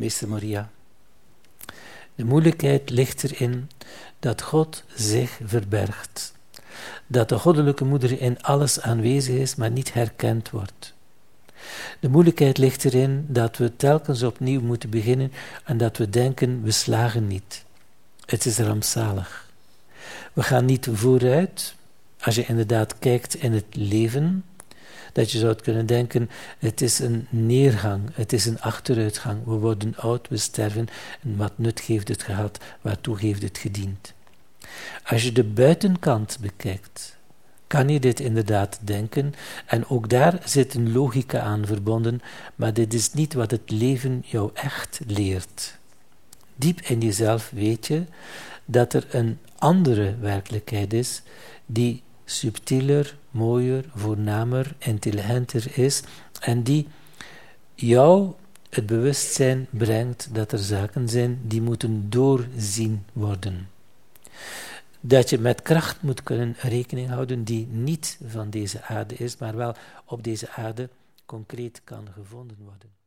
meester Moria. De moeilijkheid ligt erin dat God zich verbergt. Dat de goddelijke moeder in alles aanwezig is, maar niet herkend wordt. De moeilijkheid ligt erin dat we telkens opnieuw moeten beginnen en dat we denken, we slagen niet. Het is rampzalig. We gaan niet vooruit. Als je inderdaad kijkt in het leven, dat je zou kunnen denken, het is een neergang, het is een achteruitgang. We worden oud, we sterven en wat nut heeft het gehad, waartoe heeft het gediend. Als je de buitenkant bekijkt, kan je dit inderdaad denken en ook daar zit een logica aan verbonden, maar dit is niet wat het leven jou echt leert. Diep in jezelf weet je dat er een andere werkelijkheid is die subtieler, mooier, voornamer, intelligenter is en die jou het bewustzijn brengt dat er zaken zijn die moeten doorzien worden. Dat je met kracht moet kunnen rekening houden die niet van deze aarde is, maar wel op deze aarde concreet kan gevonden worden.